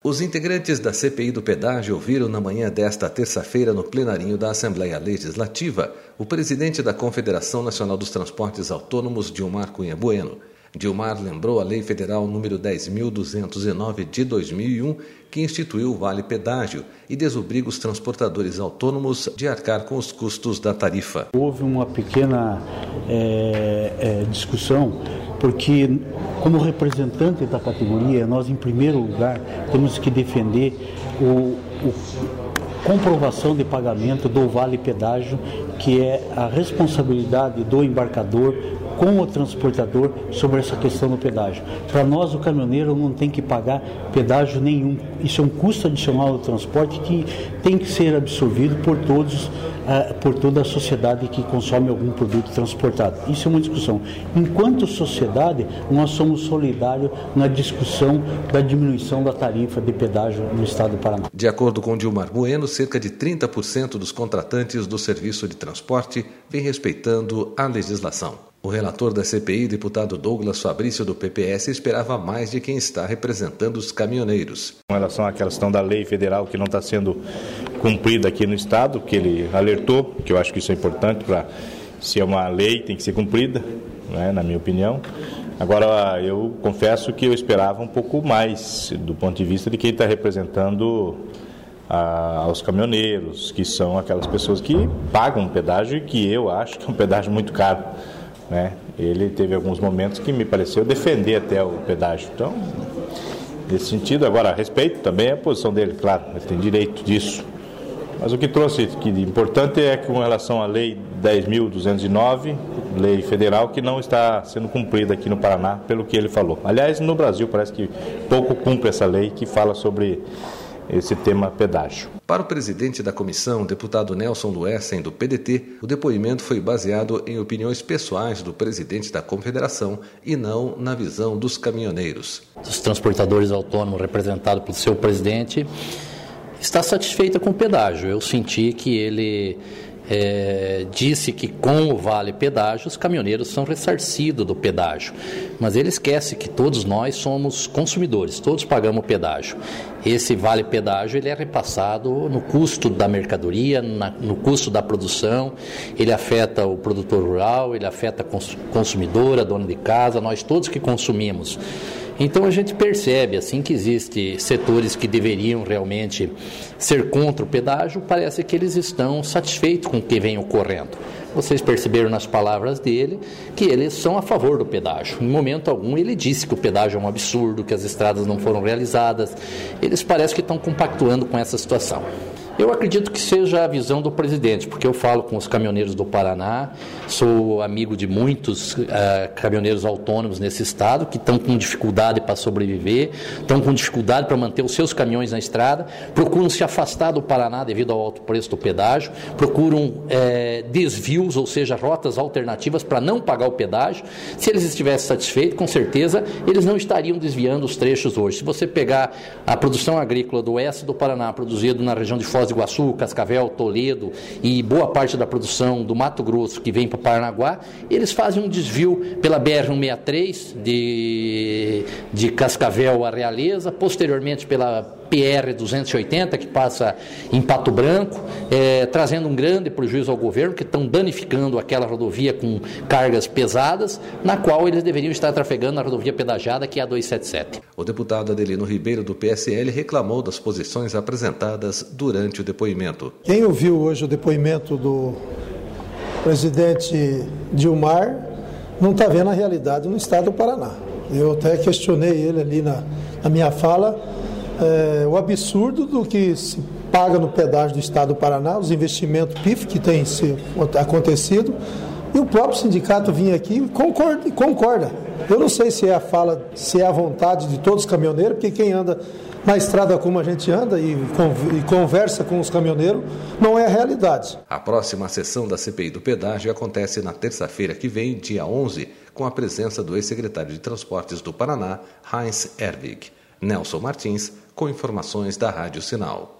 Os integrantes da CPI do pedágio ouviram na manhã desta terça-feira no plenarinho da Assembleia Legislativa o presidente da Confederação Nacional dos Transportes Autônomos, Dilmar Cunha Bueno. Dilmar lembrou a Lei Federal número 10.209 de 2001, que instituiu o Vale Pedágio e desobriga os transportadores autônomos de arcar com os custos da tarifa. Houve uma pequena discussão, porque como representante da categoria, nós em primeiro lugar temos que defender a comprovação de pagamento do Vale Pedágio, que é a responsabilidade do embarcador com o transportador sobre essa questão do pedágio. Para nós, o caminhoneiro não tem que pagar pedágio nenhum. Isso é um custo adicional do transporte que tem que ser absorvido por toda a sociedade que consome algum produto transportado. Isso é uma discussão. Enquanto sociedade, nós somos solidários na discussão da diminuição da tarifa de pedágio no estado do Paraná. De acordo com Dilmar Bueno, cerca de 30% dos contratantes do serviço de transporte vem respeitando a legislação. O relator da CPI, deputado Douglas Fabrício, do PPS, esperava mais de quem está representando os caminhoneiros. Com relação àquela questão da lei federal que não está sendo cumprida aqui no Estado, que ele alertou, que eu acho que isso é importante, se é uma lei, tem que ser cumprida, né, na minha opinião. Agora, eu confesso que eu esperava um pouco mais do ponto de vista de quem está representando aos caminhoneiros, que são aquelas pessoas que pagam um pedágio e que eu acho que é um pedágio muito caro. Ele teve alguns momentos que me pareceu defender até o pedágio. Então, nesse sentido, agora, respeito também a posição dele, claro, ele tem direito disso. Mas o que trouxe de importante é que, com relação à Lei 10.209, lei federal, que não está sendo cumprida aqui no Paraná, pelo que ele falou. Aliás, no Brasil parece que pouco cumpre essa lei que fala sobre esse tema pedágio. Para o presidente da comissão, deputado Nelson Luersen, do PDT, o depoimento foi baseado em opiniões pessoais do presidente da Confederação e não na visão dos caminhoneiros. Os transportadores autônomos, representados pelo seu presidente, está satisfeito com o pedágio. Eu senti que ele disse que com o Vale Pedágio os caminhoneiros são ressarcidos do pedágio, mas ele esquece que todos nós somos consumidores, todos pagamos pedágio. Esse Vale Pedágio ele é repassado no custo da mercadoria, no custo da produção, ele afeta o produtor rural, ele afeta a consumidora, dona de casa, nós todos que consumimos. Então a gente percebe assim que existem setores que deveriam realmente ser contra o pedágio, parece que eles estão satisfeitos com o que vem ocorrendo. Vocês perceberam nas palavras dele que eles são a favor do pedágio. Em momento algum ele disse que o pedágio é um absurdo, que as estradas não foram realizadas. Eles parecem que estão compactuando com essa situação. Eu acredito que seja a visão do presidente, porque eu falo com os caminhoneiros do Paraná, sou amigo de muitos caminhoneiros autônomos nesse estado que estão com dificuldade para sobreviver, estão com dificuldade para manter os seus caminhões na estrada, procuram se afastar do Paraná devido ao alto preço do pedágio, procuram desvios, ou seja, rotas alternativas para não pagar o pedágio. Se eles estivessem satisfeitos, com certeza, eles não estariam desviando os trechos hoje. Se você pegar a produção agrícola do oeste do Paraná, produzido na região de Foz do Iguaçu, Cascavel, Toledo e boa parte da produção do Mato Grosso que vem para Paranaguá, eles fazem um desvio pela BR-163 de Cascavel a Realeza, posteriormente pela PR-280 que passa em Pato Branco, trazendo um grande prejuízo ao governo, que estão danificando aquela rodovia com cargas pesadas, na qual eles deveriam estar trafegando na rodovia pedagiada, que é a 277. O deputado Adelino Ribeiro, do PSL, reclamou das posições apresentadas durante o depoimento. Quem ouviu hoje o depoimento do presidente Dilmar não está vendo a realidade no estado do Paraná. Eu até questionei ele ali na minha fala, o absurdo do que se paga no pedágio do estado do Paraná, os investimentos PIF que têm acontecido, e o próprio sindicato vinha aqui e concorda. Eu não sei se é a fala, se é a vontade de todos os caminhoneiros, porque quem anda na estrada como a gente anda e conversa com os caminhoneiros, não é a realidade. A próxima sessão da CPI do pedágio acontece na terça-feira que vem, dia 11, com a presença do ex-secretário de Transportes do Paraná, Heinz Erwig. Nelson Martins, com informações da Rádio Sinal.